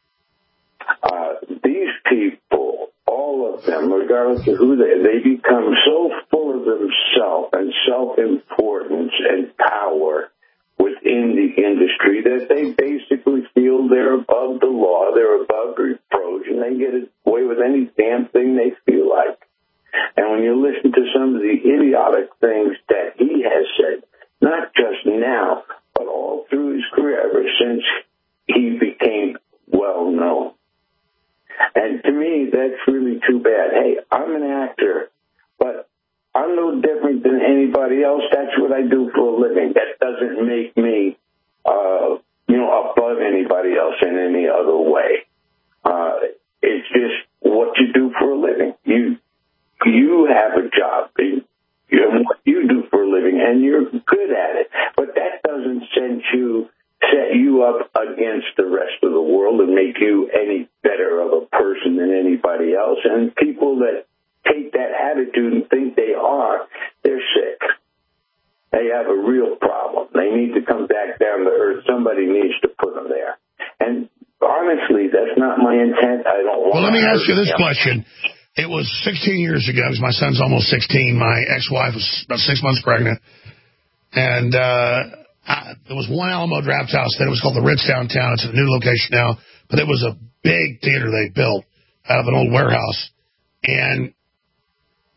These people, all of them, regardless of who they become so full of themselves and self-importance and power within the industry that they basically feel they're above the law, they're above reproach, and they get away with any damn thing they feel like. And when you listen to some of the idiotic things that he has said, not just now, but all through his career, ever since he became well known. And to me, that's really too bad. Hey, I'm an actor, but I'm no different than anybody else. That's what I do for a living. That doesn't make me, above anybody else in any other way. It's just what you do for a living. You have a job. What you do for a living, and you're good at it. But that doesn't set you up against the rest of the world and make you any better of a person than anybody else. And people that take that attitude and think they are, they're sick. They have a real problem. They need to come back down to earth. Somebody needs to put them there. And honestly, that's not my intent. I don't want to. Well, let me ask you this question. It was 16 years ago, because my son's almost 16. My ex-wife was about 6 months pregnant. And there was one Alamo Draft House. Then it was called the Ritz downtown. It's a new location now. But it was a big theater they built out of an old warehouse. And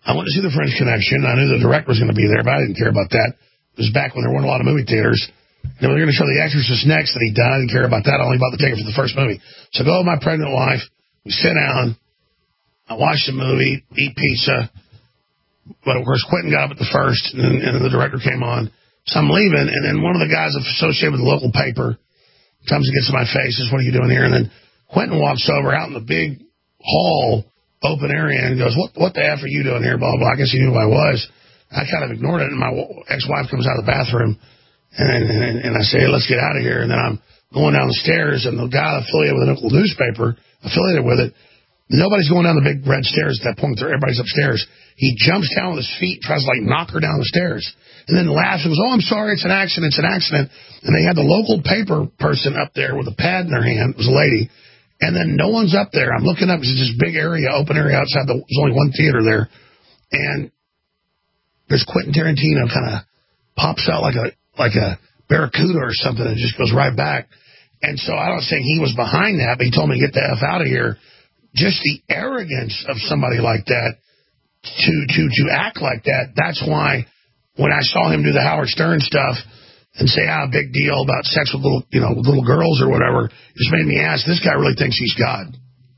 I went to see The French Connection. I knew the director was going to be there, but I didn't care about that. It was back when there weren't a lot of movie theaters. They were going to show The Exorcist next that he'd done. I didn't care about that. I only bought the ticket for the first movie. So I go with my pregnant wife. We sit down. I watch the movie, eat pizza. But, of course, Quentin got up at the first, and then the director came on. So I'm leaving, and then one of the guys associated with the local paper comes and gets in my face, says, what are you doing here? And then Quentin walks over out in the big hall, open area, and goes, what the F are you doing here, blah, blah. I guess he knew who I was. I kind of ignored it, and my ex-wife comes out of the bathroom, and I say, hey, let's get out of here. And then I'm going down the stairs, and the guy affiliated with a local newspaper, affiliated with it, nobody's going down the big red stairs at that point. Everybody's upstairs. He jumps down with his feet, tries to, knock her down the stairs, and then laughs and goes, oh, I'm sorry, it's an accident, it's an accident. And they had the local paper person up there with a pad in their hand. It was a lady. And then no one's up there. I'm looking up. It's this big area, open area outside. There's only one theater there. And there's Quentin Tarantino kind of pops out like a barracuda or something and just goes right back. And so I don't think he was behind that, but he told me to get the F out of here. Just the arrogance of somebody like that to act like that. That's why when I saw him do the Howard Stern stuff and say, big deal about sex with little girls or whatever, it just made me ask, this guy really thinks he's God.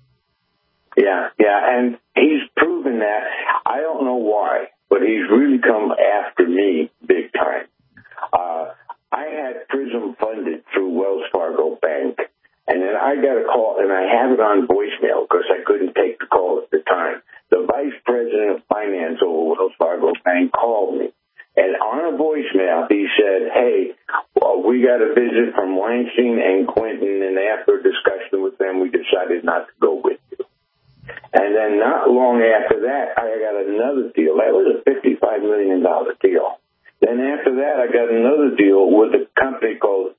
Yeah, and he's proven that. I don't know why, but he's really come after me big time. I had PRISM funded through Wells Fargo Bank, and then I got a call, and I have it on voicemail because I couldn't take the call at the time. The vice president of finance over Wells Fargo Bank called me, and on a voicemail, he said, hey, we got a visit from Weinstein and Quentin, and after a discussion with them, we decided not to go with you. And then not long after that, I got another deal. That was a $55 million deal. Then after that, I got another deal with a company called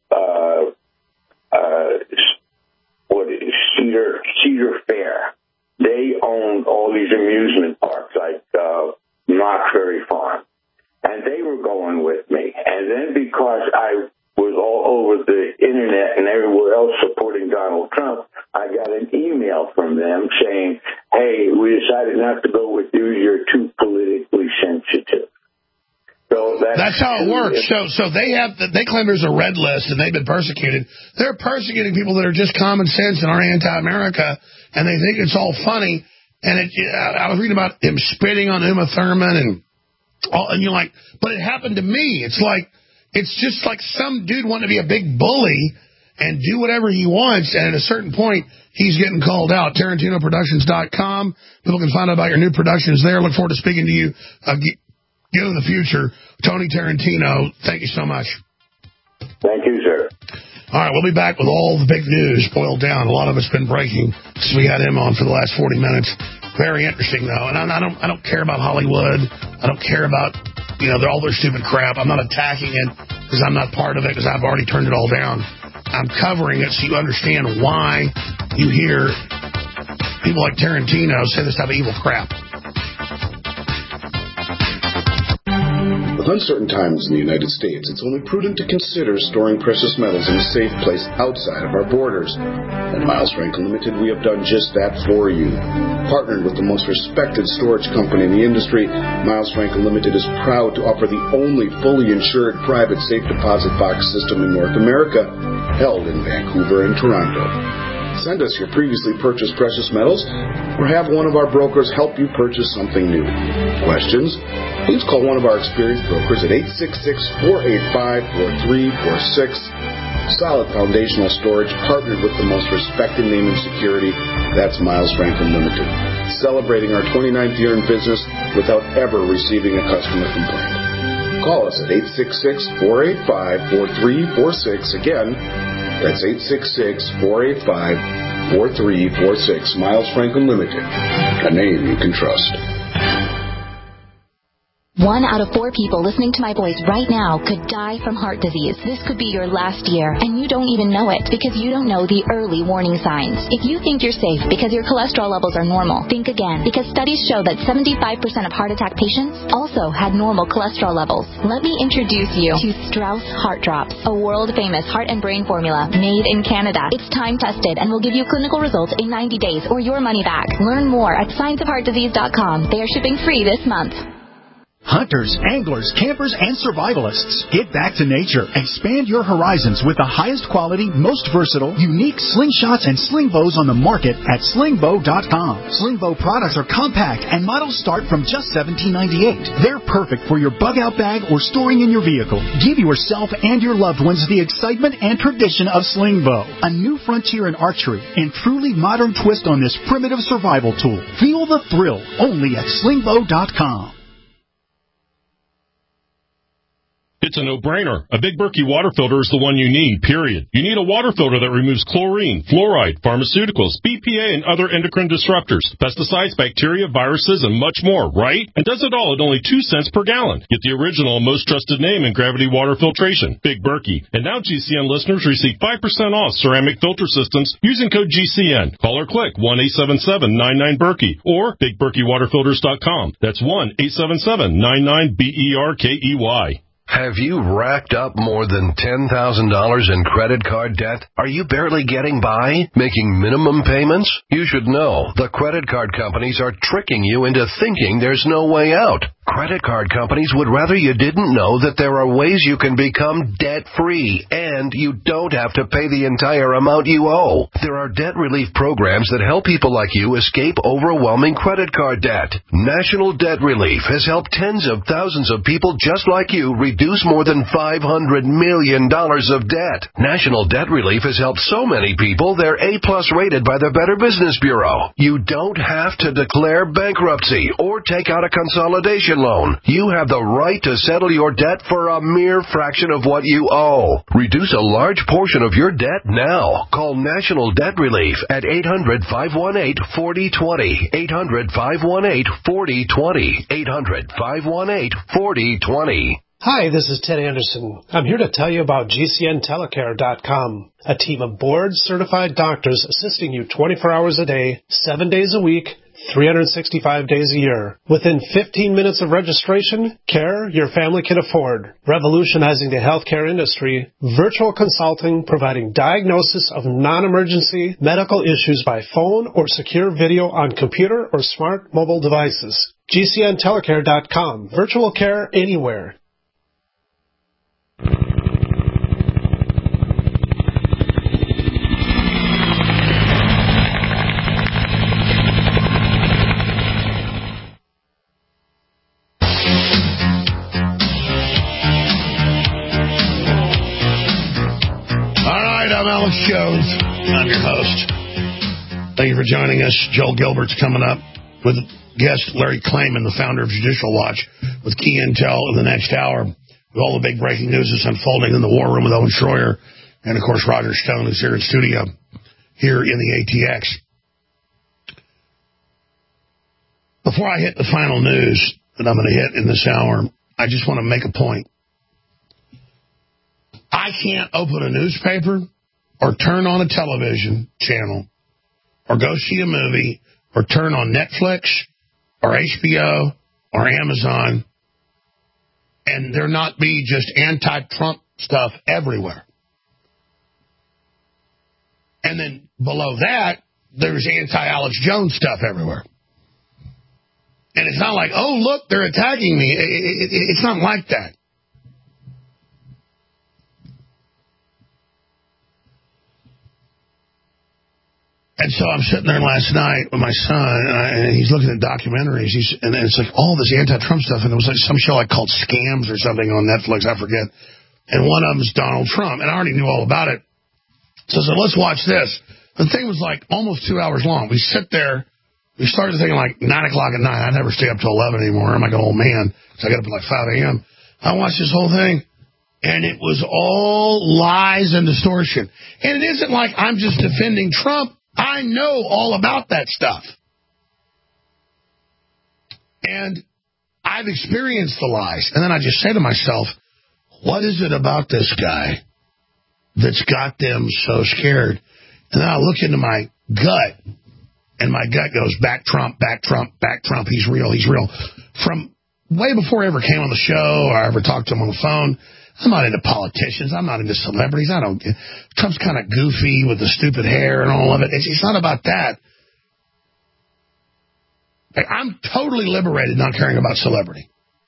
Cedar Fair. They owned all these amusement parks like Knott's Berry Farm. And they were going with me. And then because I was all over the internet and everywhere else supporting Donald Trump, I got an email from them saying, hey, we decided not to go with you. You're too politically sensitive. So that's how it works. So they claim there's a red list and they've been persecuted. They're persecuting people that are just common sense and are anti-America, and they think it's all funny. And I was reading about him spitting on Uma Thurman and you're like, but it happened to me. It's just like some dude wanting to be a big bully and do whatever he wants, and at a certain point, he's getting called out. TarantinoProductions.com. People can find out about your new productions there. Look forward to speaking to you again in the future. Tony Tarantino, thank you so much. Thank you, sir. All right, we'll be back with all the big news boiled down. A lot of it's been breaking since we had him on for the last 40 minutes. Very interesting, though. And I don't care about Hollywood. I don't care about, all their stupid crap. I'm not attacking it because I'm not part of it because I've already turned it all down. I'm covering it so you understand why you hear people like Tarantino say this type of evil crap. With uncertain times in the United States, it's only prudent to consider storing precious metals in a safe place outside of our borders. At Miles Franklin Limited, we have done just that for you. Partnered with the most respected storage company in the industry, Miles Franklin Limited is proud to offer the only fully insured private safe deposit box system in North America, held in Vancouver and Toronto. Send us your previously purchased precious metals or have one of our brokers help you purchase something new. Questions? Please call one of our experienced brokers at 866-485-4346. Solid foundational storage partnered with the most respected name in security. That's Miles Franklin Limited. Celebrating our 29th year in business without ever receiving a customer complaint. Call us at 866-485-4346. Again, that's 866-485-4346. Miles Franklin Limited, a name you can trust. 1 out of 4 people listening to my voice right now could die from heart disease. This could be your last year, and you don't even know it because you don't know the early warning signs. If you think you're safe because your cholesterol levels are normal, think again, because studies show that 75% of heart attack patients also had normal cholesterol levels. Let me introduce you to Strauss Heart Drops, a world-famous heart and brain formula made in Canada. It's time-tested and will give you clinical results in 90 days or your money back. Learn more at scienceofheartdisease.com. They are shipping free this month. Hunters, anglers, campers, and survivalists, get back to nature. Expand your horizons with the highest quality, most versatile, unique slingshots and sling bows on the market at slingbow.com. Slingbow products are compact and models start from just $17.98. They're perfect for your bug-out bag or storing in your vehicle. Give yourself and your loved ones the excitement and tradition of Slingbow, a new frontier in archery and truly modern twist on this primitive survival tool. Feel the thrill only at slingbow.com. It's a no-brainer. A Big Berkey water filter is the one you need, period. You need a water filter that removes chlorine, fluoride, pharmaceuticals, BPA, and other endocrine disruptors, pesticides, bacteria, viruses, and much more, right? And does it all at only 2 cents per gallon. Get the original and most trusted name in gravity water filtration, Big Berkey. And now GCN listeners receive 5% off ceramic filter systems using code GCN. Call or click 1-877-99-BERKEY or BigBerkeyWaterFilters.com. That's 1-877-99-BERKEY. Have you racked up more than $10,000 in credit card debt? Are you barely getting by, making minimum payments? You should know the credit card companies are tricking you into thinking there's no way out. Credit card companies would rather you didn't know that there are ways you can become debt-free, and you don't have to pay the entire amount you owe. There are debt relief programs that help people like you escape overwhelming credit card debt. National Debt Relief has helped tens of thousands of people just like you reduce more than $500 million of debt. National Debt Relief has helped so many people they're A-plus rated by the Better Business Bureau. You don't have to declare bankruptcy or take out a consolidation loan. You have the right to settle your debt for a mere fraction of what you owe. Reduce a large portion of your debt now. Call National Debt Relief at 800-518-4020. 800-518-4020. 800-518-4020. Hi, this is Ted Anderson. I'm here to tell you about GCNtelecare.com, a team of board-certified doctors assisting you 24 hours a day, 7 days a week, 365 days a year. Within 15 minutes of registration, care your family can afford. Revolutionizing the healthcare industry, virtual consulting providing diagnosis of non-emergency medical issues by phone or secure video on computer or smart mobile devices. GCNtelecare.com. Virtual care anywhere. I'm Alex Jones. I'm your host. Thank you for joining us. Joel Gilbert's coming up with guest Larry Klayman, the founder of Judicial Watch, with key intel in the next hour. With all the big breaking news that's unfolding in the War Room with Owen Schroyer, and, of course, Roger Stone, who's here in studio, here in the ATX. Before I hit the final news that I'm going to hit in this hour, I just want to make a point. I can't open a newspaper or turn on a television channel or go see a movie or turn on Netflix or HBO or Amazon and there not be just anti-Trump stuff everywhere. And then below that, there's anti-Alex Jones stuff everywhere. And it's not like, oh, look, they're attacking me. It's not like that. And so I'm sitting there last night with my son, and he's looking at documentaries, and it's like all this anti-Trump stuff, and it was like some show called Scams or something on Netflix, I forget. And one of them is Donald Trump, and I already knew all about it. So I said, let's watch this. The thing was like almost 2 hours long. We sit there, we started thinking like 9 o'clock at night. I never stay up till 11 anymore. I'm like an old man, so I get up at like 5 a.m. I watched this whole thing. And it was all lies and distortion. And it isn't like I'm just defending Trump. I know all about that stuff. And I've experienced the lies. And then I just say to myself, what is it about this guy that's got them so scared? And then I look into my gut, and my gut goes, back Trump, back Trump, back Trump. He's real, he's real. From way before I ever came on the show or I ever talked to him on the phone, I'm not into politicians. I'm not into celebrities. Trump's kind of goofy with the stupid hair and all of it. It's not about that. I'm totally liberated not caring about celebrity.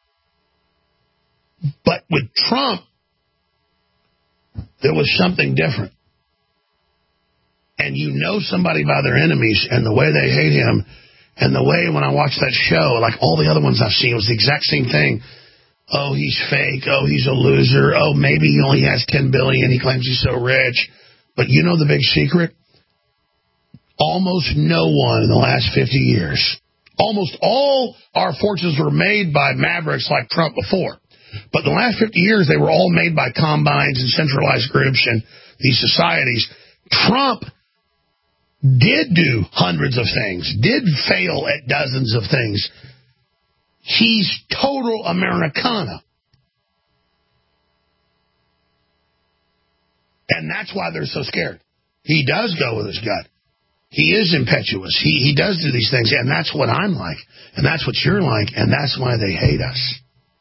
But with Trump, there was something different. And you know somebody by their enemies and the way they hate him and the way when I watched that show, like all the other ones I've seen, it was the exact same thing. Oh, he's fake. Oh, he's a loser. Oh, maybe he only has $10 billion. He claims he's so rich. But you know the big secret? Almost no one in the last 50 years, almost all our fortunes were made by mavericks like Trump before. But in the last 50 years, they were all made by combines and centralized groups and these societies. Trump did do hundreds of things, did fail at dozens of things. He's total Americana. And that's why they're so scared. He does go with his gut. He is impetuous. He does do these things, and that's what I'm like, and that's what you're like, and that's why they hate us.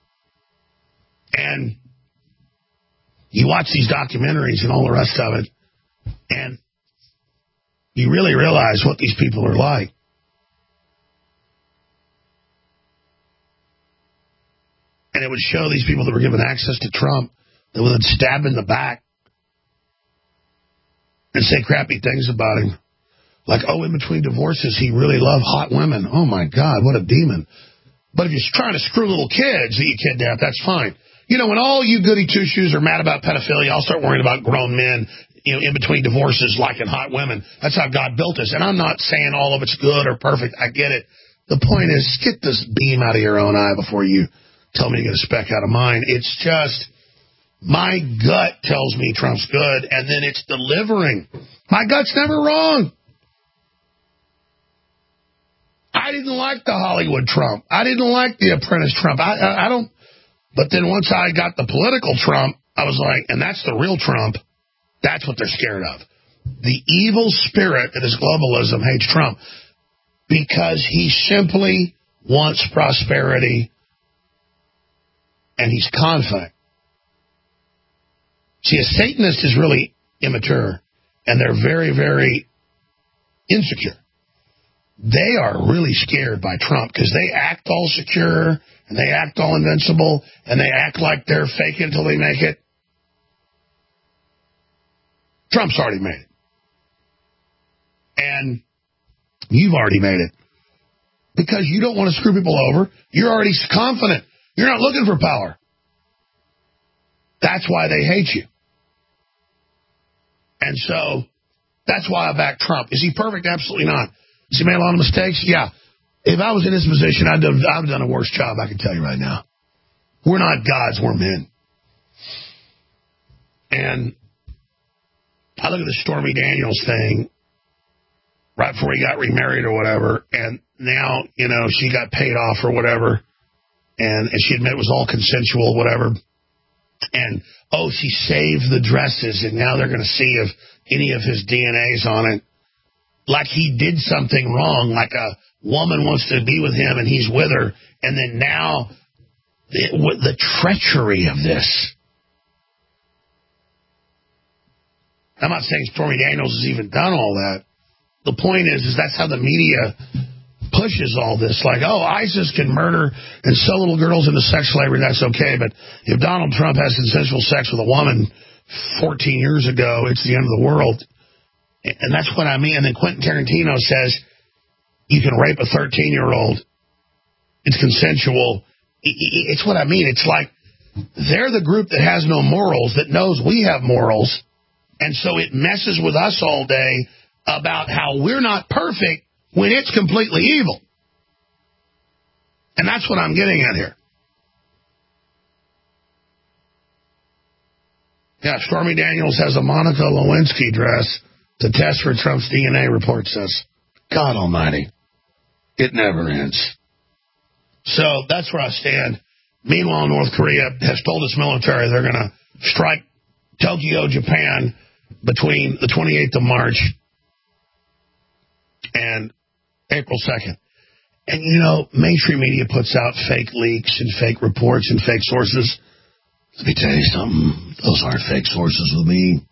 And you watch these documentaries and all the rest of it, and you really realize what these people are like. And it would show these people that were given access to Trump that would stab in the back and say crappy things about him. Like, oh, in between divorces, he really loved hot women. Oh, my God, what a demon. But if you're trying to screw little kids that you kidnap, that's fine. You know, when all you goody two-shoes are mad about pedophilia, I'll start worrying about grown men, you know, in between divorces liking hot women. That's how God built us. And I'm not saying all of it's good or perfect. I get it. The point is, get this beam out of your own eye before you tell me to get a speck out of mine. It's just, my gut tells me Trump's good, and then it's delivering. My gut's never wrong. I didn't like the Hollywood Trump. I didn't like the Apprentice Trump. I don't. But then once I got the political Trump, I was like, and that's the real Trump. That's what they're scared of. The evil spirit that is globalism hates Trump because he simply wants prosperity and he's confident. See, a Satanist is really immature and they're very, very insecure. They are really scared by Trump because they act all secure and they act all invincible and they act like they're fake until they make it. Trump's already made it. And you've already made it. Because you don't want to screw people over. You're already confident. You're not looking for power. That's why they hate you. And so that's why I back Trump. Is he perfect? Absolutely not. Has he made a lot of mistakes? Yeah. If I was in his position, I'd have done a worse job, I can tell you right now. We're not gods, we're men. And I look at the Stormy Daniels thing right before he got remarried or whatever, and now, you know, she got paid off or whatever, and she admitted it was all consensual, whatever. And, oh, she saved the dresses, and now they're going to see if any of his DNA's on it. Like he did something wrong, like a woman wants to be with him and he's with her, and then now the treachery of this. I'm not saying Stormy Daniels has even done all that. The point is that's how the media pushes all this. Like, oh, ISIS can murder and sell little girls into sex slavery, that's okay, but if Donald Trump has consensual sex with a woman 14 years ago, it's the end of the world. And that's what I mean. And then Quentin Tarantino says you can rape a 13-year-old. It's consensual. It's what I mean. It's like they're the group that has no morals, that knows we have morals. And so it messes with us all day about how we're not perfect when it's completely evil. And that's what I'm getting at here. Yeah, Stormy Daniels has a Monica Lewinsky dress to test for Trump's DNA, report says. God almighty. It never ends. So that's where I stand. Meanwhile, North Korea has told its military they're going to strike Tokyo, Japan, between the 28th of March and April 2nd. And, you know, mainstream media puts out fake leaks and fake reports and fake sources. Let me tell you something. Those aren't fake sources with me.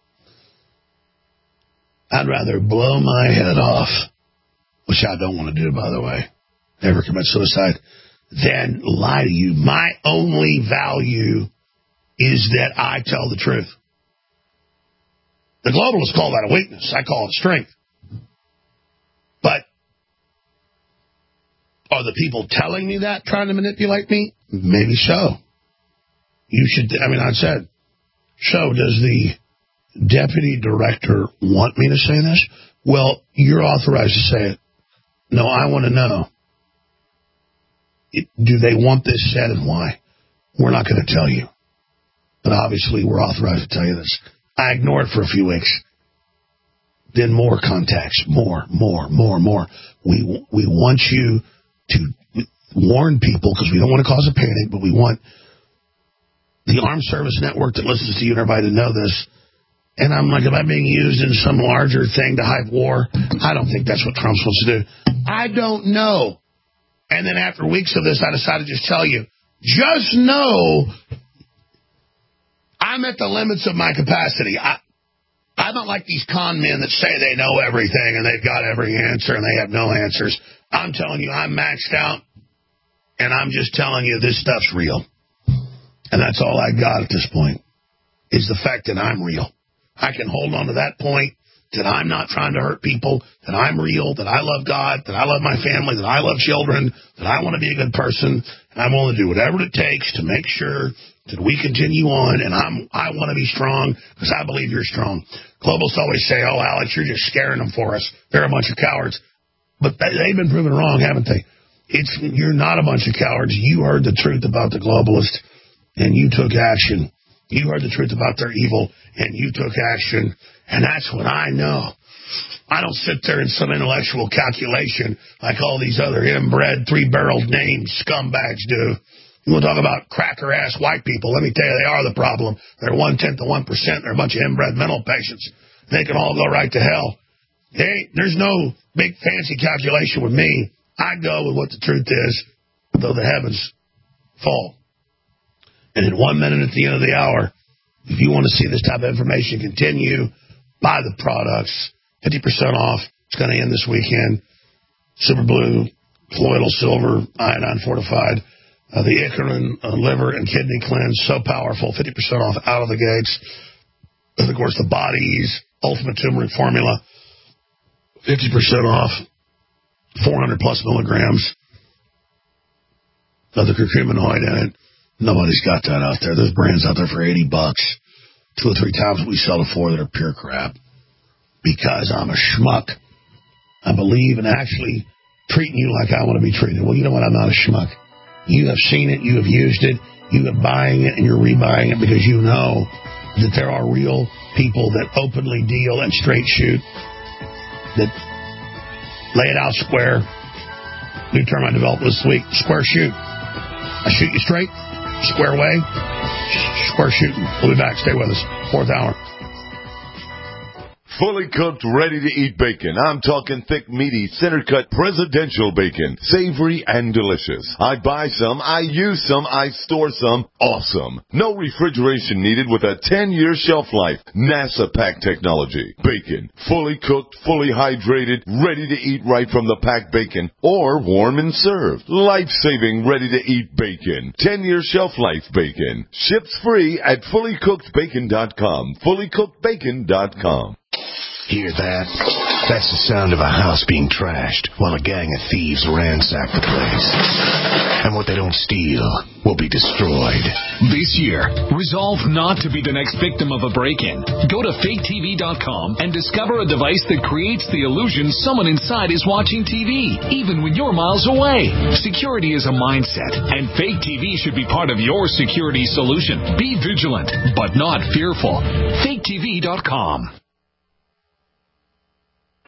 I'd rather blow my head off, which I don't want to do, by the way, never commit suicide, than lie to you. My only value is that I tell the truth. The globalists call that a weakness. I call it strength. But are the people telling me that trying to manipulate me? Maybe so. You should, I said, so does the deputy director want me to say this? Well, you're authorized to say it. No, I want to know. Do they want this said and why? We're not going to tell you. But obviously, we're authorized to tell you this. I ignored it for a few weeks. Then more contacts. More. We want you to warn people because we don't want to cause a panic, but we want the Armed Service Network that listens to you and everybody to know this. And I'm like, am I being used in some larger thing to hype war? I don't think that's what Trump's supposed to do. I don't know. And then after weeks of this, I decided to just tell you, just know I'm at the limits of my capacity. I'm not like these con men that say they know everything and they've got every answer and they have no answers. I'm telling you, I'm maxed out, and I'm just telling you this stuff's real. And that's all I got at this point, is the fact that I'm real. I can hold on to that point, that I'm not trying to hurt people, that I'm real, that I love God, that I love my family, that I love children, that I want to be a good person, and I'm willing to do whatever it takes to make sure that we continue on, and I want to be strong because I believe you're strong. Globalists always say, oh, Alex, you're just scaring them for us. They're a bunch of cowards. But they've been proven wrong, haven't they? You're not a bunch of cowards. You heard the truth about the globalists, and you took action. You heard the truth about their evil, and you took action. And that's what I know. I don't sit there in some intellectual calculation like all these other inbred, three-barreled named scumbags do. You want to talk about cracker-ass white people? Let me tell you, they are the problem. They're 1/10 of 1%. They're a bunch of inbred mental patients. They can all go right to hell. There's no big fancy calculation with me. I go with what the truth is, though the heavens fall. And in 1 minute at the end of the hour, if you want to see this type of information continue, buy the products. 50% off. It's going to end this weekend. Super Blue, colloidal silver, iodine fortified. The Icarin liver and kidney cleanse, so powerful. 50% off out of the gates. And of course, the Body's Ultimate Turmeric Formula. 50% off. 400 plus milligrams of the curcuminoid in it. Nobody's got that out there. There's brands out there for $80. 2 or 3 times what we sell it for that are pure crap. Because I'm a schmuck. I believe in actually treating you like I want to be treated. Well, you know what? I'm not a schmuck. You have seen it. You have used it. You have buying it, and you're rebuying it because you know that there are real people that openly deal and straight shoot, that lay it out square. New term I developed this week, square shoot. I shoot you straight, square way, square shooting. We'll be back. Stay with us. 4th hour. Fully cooked, ready-to-eat bacon. I'm talking thick, meaty, center-cut presidential bacon. Savory and delicious. I buy some, I use some, I store some. Awesome. No refrigeration needed with a 10-year shelf life. NASA pack technology. Bacon. Fully cooked, fully hydrated, ready to eat right from the packed bacon. Or warm and served. Life-saving, ready-to-eat bacon. 10-year shelf life bacon. Ships free at fullycookedbacon.com. Fullycookedbacon.com. Hear that? That's the sound of a house being trashed while a gang of thieves ransack the place. And what they don't steal will be destroyed. This year, resolve not to be the next victim of a break-in. Go to faketv.com and discover a device that creates the illusion someone inside is watching TV, even when you're miles away. Security is a mindset, and Fake TV should be part of your security solution. Be vigilant, but not fearful. faketv.com.